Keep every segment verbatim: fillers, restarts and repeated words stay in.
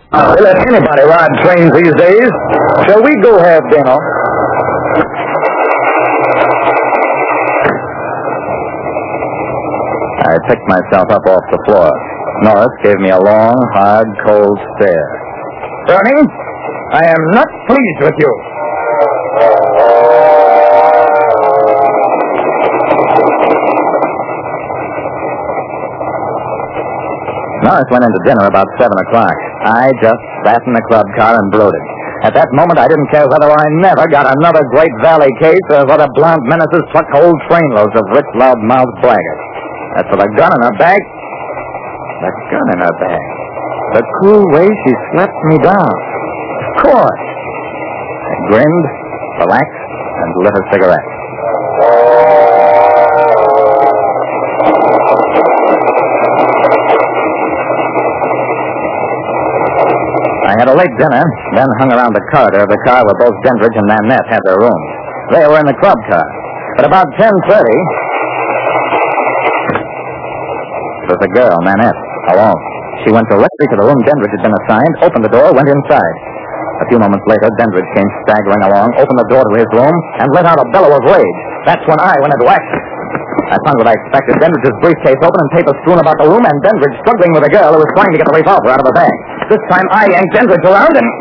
They let anybody ride trains these days. Shall we go have dinner? I picked myself up off the floor. Norris gave me a long, hard, cold stare. Bernie, I am not pleased with you. Norris went into dinner about seven o'clock. I just sat in the club car and brooded. At that moment, I didn't care whether I never got another Great Valley case or whether blonde menaces pluck whole trainloads of rich, loud-mouthed braggarts. As for the gun in her bag, the gun in her bag. The cool way she slapped me down. Of course. I grinned, relaxed, and lit a cigarette. I had a late dinner, then hung around the corridor of the car where both Dandridge and Nanette had their rooms. They were in the club car. At about ten thirty, it was a girl, Nanette, alone. She went directly to the room Dandridge had been assigned, opened the door, went inside. A few moments later, Dandridge came staggering along, opened the door to his room, and let out a bellow of rage. That's when I went into action. I found what I expected, Dandridge's briefcase open and papers strewn about the room, and Dandridge struggling with a girl who was trying to get the revolver out of her bag. This time I yanked Dandridge around and...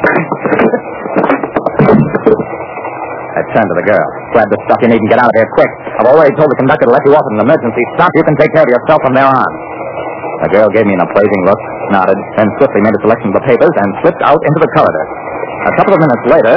I turned to the girl. Grab the stuff you need and get out of here quick. I've already told the conductor to let you off in an emergency stop. You can take care of yourself from there on. The girl gave me an appraising look, nodded, then swiftly made a selection of the papers and slipped out into the corridor. A couple of minutes later...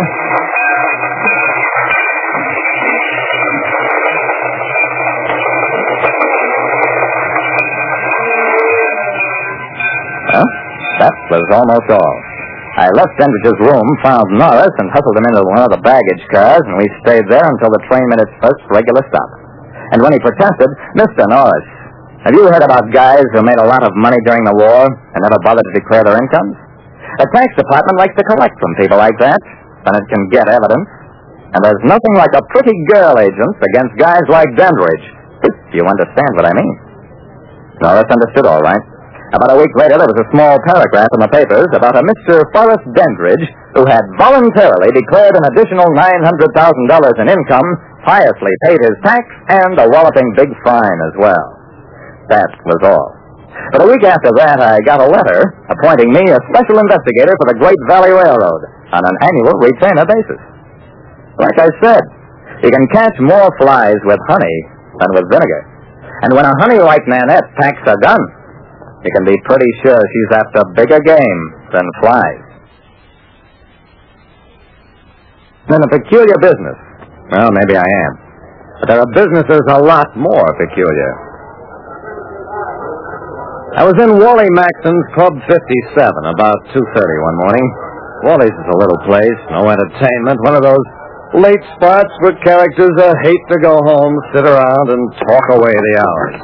Well, that was almost all. I left Dandridge's room, found Norris, and hustled him into one of the baggage cars, and we stayed there until the train made its first regular stop. And when he protested, Mister Norris, have you heard about guys who made a lot of money during the war and never bothered to declare their incomes? The tax department likes to collect from people like that, and it can get evidence. And there's nothing like a pretty girl agent against guys like Dandridge. Do you understand what I mean? Norris understood all right. About a week later, there was a small paragraph in the papers about a Mister Forrest Dandridge who had voluntarily declared an additional nine hundred thousand dollars in income, piously paid his tax, and a walloping big fine as well. That was all. But a week after that, I got a letter appointing me a special investigator for the Great Valley Railroad on an annual retainer basis. Like I said, you can catch more flies with honey than with vinegar. And when a honey like Nanette packs a gun, you can be pretty sure she's after bigger game than flies. In a peculiar business. Well, maybe I am. But there are businesses a lot more peculiar. I was in Wally Maxon's Club fifty-seven about two thirty one morning. Wally's is a little place, no entertainment, one of those late spots where characters that hate to go home, sit around, and talk away the hours.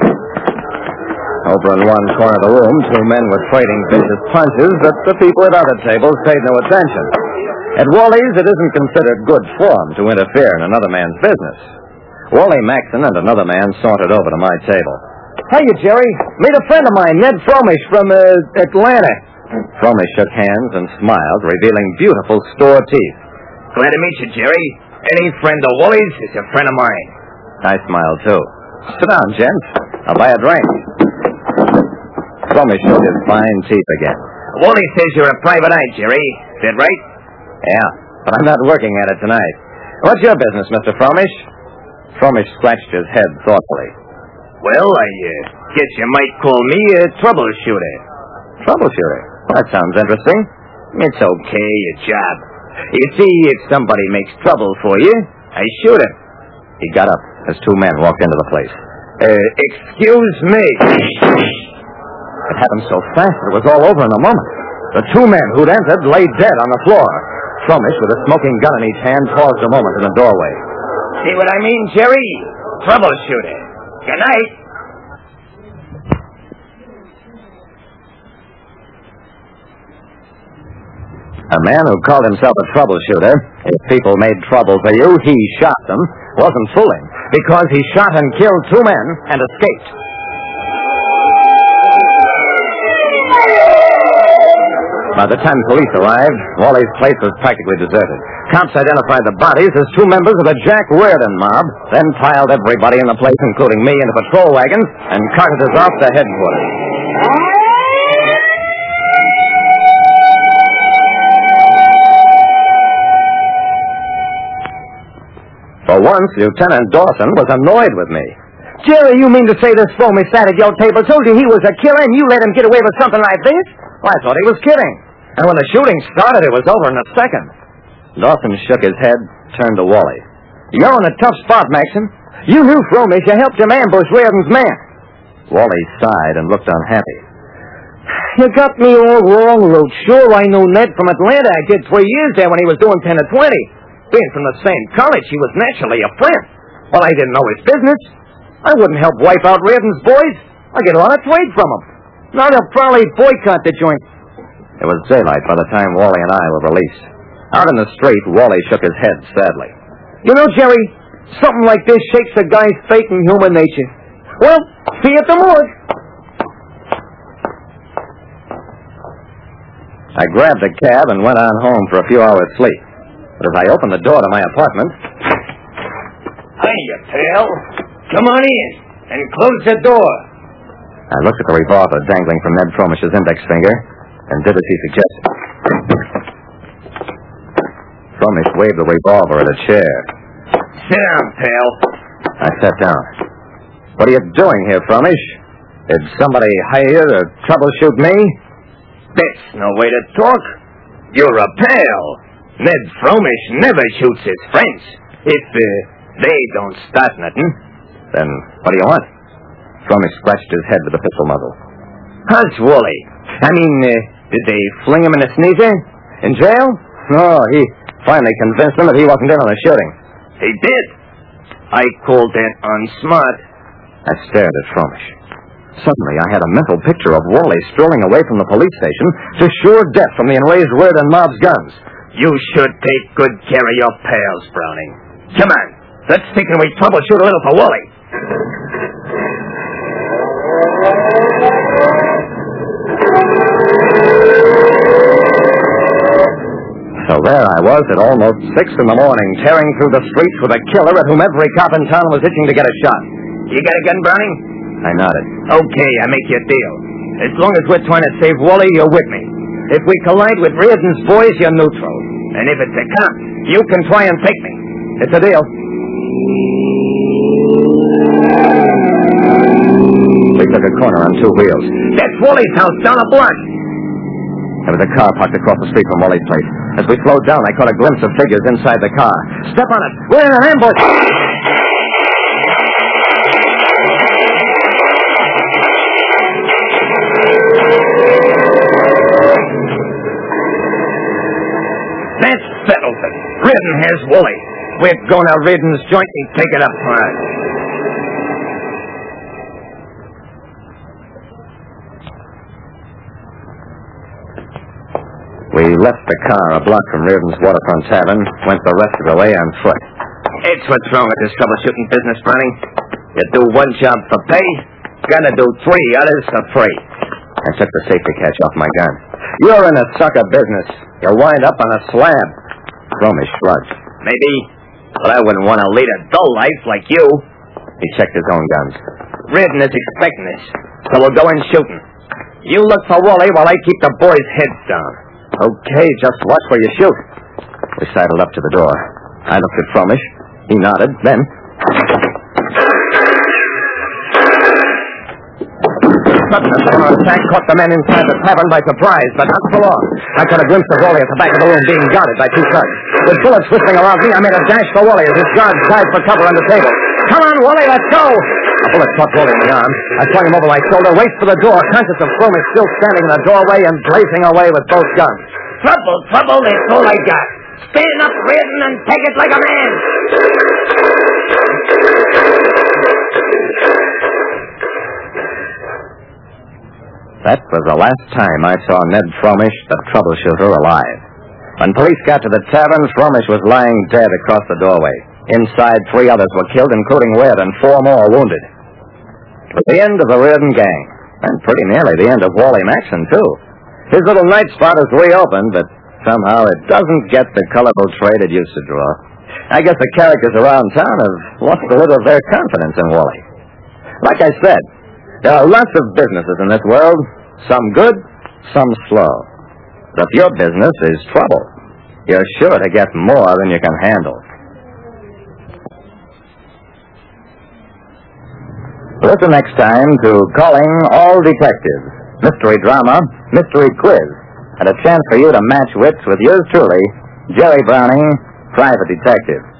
Over in one corner of the room, two men were trading vicious punches, but the people at other tables paid no attention. At Wally's, it isn't considered good form to interfere in another man's business. Wally Maxon and another man sauntered over to my table. Hiya, Jerry. Meet a friend of mine, Ned Fromish from uh, Atlanta. Fromish shook hands and smiled, revealing beautiful store teeth. Glad to meet you, Jerry. Any friend of Wally's is a friend of mine. I smiled, too. Sit down, gents. I'll buy a drink. Fromish showed his fine teeth again. Wally says you're a private eye, Jerry. Is that right? Yeah, but I'm not working at it tonight. What's your business, Mister Fromish? Fromish scratched his head thoughtfully. Well, I uh, guess you might call me a troubleshooter. Troubleshooter? Well, that sounds interesting. It's okay, a job. You see, if somebody makes trouble for you, I shoot him. He got up as two men walked into the place. Uh, excuse me. It happened so fast that it was all over in a moment. The two men who'd entered lay dead on the floor. Fromish, with a smoking gun in each hand, paused a moment in the doorway. See what I mean, Jerry? Troubleshooter. Good night. A man who called himself a troubleshooter, if people made trouble for you, he shot them, wasn't fooling, because he shot and killed two men and escaped. By the time police arrived, Wally's place was practically deserted. Cops identified the bodies as two members of the Jack Reardon mob, then piled everybody in the place, including me, into patrol wagons and carted us off to headquarters. For once, Lieutenant Dawson was annoyed with me. Jerry, you mean to say this Fromish sat at your table, told you he was a killer, and you let him get away with something like this? Well, I thought he was kidding. And when the shooting started, it was over in a second. Dawson shook his head, turned to Wally. You're in a tough spot, Maxim. You knew Fromish. You helped him ambush Reardon's men. Wally sighed and looked unhappy. You got me all wrong, Roach. Sure, I knew Ned from Atlanta. I did three years there when he was doing ten or twenty. Being from the same college, he was naturally a friend. Well, I didn't know his business. I wouldn't help wipe out Reardon's boys. I get a lot of trade from them. Now they'll probably boycott the joint. It was daylight by the time Wally and I were released. Out in the street, Wally shook his head sadly. You know, Jerry, something like this shakes a guy's faith in human nature. Well, see you at the morgue. I grabbed a cab and went on home for a few hours' sleep. But as I opened the door to my apartment... Hiya, pal. Come on in and close the door. I looked at the revolver dangling from Ned Fromish's index finger and did as he suggested. Fromish waved the revolver at a chair. Sit down, pal. I sat down. What are you doing here, Fromish? Did somebody hire you to troubleshoot me? That's no way to talk. You're a pal. Ned Fromish never shoots his friends if uh, they don't start nothing. Then what do you want? Fromish scratched his head with the pistol muzzle. How's Wally? I mean, uh, did they fling him in a sneezer? In jail? No, he finally convinced them that he wasn't in on the shooting. He did. I called that unsmart. I stared at Fromish. Suddenly, I had a mental picture of Wally strolling away from the police station to sure death from the enraged Reardon mob's guns. You should take good care of your pals, Browning. Come on. Let's think and we troubleshoot a little for Wally. So there I was at almost six in the morning, tearing through the streets with a killer at whom every cop in town was itching to get a shot. You got a gun, Browning? I nodded. Okay, I make you a deal. As long as we're trying to save Wally, you're with me. If we collide with Reardon's boys, you're neutral. And if it's a cop, you can try and take me. It's a deal. We took a corner on two wheels. That's Wally's house down a block. There was a car parked across the street from Wally's place. As we slowed down, I caught a glimpse of figures inside the car. Step on it. We're in an ambush. That settles it. Reardon has Wally. We're going to Reardon's joint and take it up hard. We left the car a block from Reardon's Waterfront Tavern, went the rest of the way on foot. It's what's wrong with this troubleshooting business, Browning. You do one job for pay, gotta do three others for free. I took the safety catch off my gun. You're in a sucker business. You'll wind up on a slab. Fromish shrugged. Maybe, but I wouldn't want to lead a dull life like you. He checked his own guns. Reardon is expecting this, so we'll go in shooting. You look for Wally while I keep the boys' heads down. Okay, just watch where you shoot. We sidled up to the door. I looked at Fromish. He nodded, then... Sudden attack caught the men inside the tavern by surprise, but not for long. I caught a glimpse of Wally at the back of the room being guarded by two thugs. With bullets whistling around me, I made a dash for Wally as his guards dived for cover under the table. Come on, Wally, let's go! A bullet caught Wally in the arm. I swung him over my shoulder, raced for the door, conscious of Fromish still standing in the doorway and blazing away with both guns. Trouble, trouble, that's all I got. Stand up, Reardon, and take it like a man. That was the last time I saw Ned Fromish, the troubleshooter, alive. When police got to the tavern, Fromish was lying dead across the doorway. Inside, three others were killed, including Reardon, and four more wounded. It was the end of the Reardon gang, and pretty nearly the end of Wally Maxon, too. His little night spot is reopened, but somehow it doesn't get the colorful trade it used to draw. I guess the characters around town have lost a little of their confidence in Wally. Like I said, there are lots of businesses in this world, some good, some slow. But if your business is trouble, you're sure to get more than you can handle. Listen next time to Calling All Detectives, mystery drama, mystery quiz, and a chance for you to match wits with yours truly, Jerry Browning, Private Detective.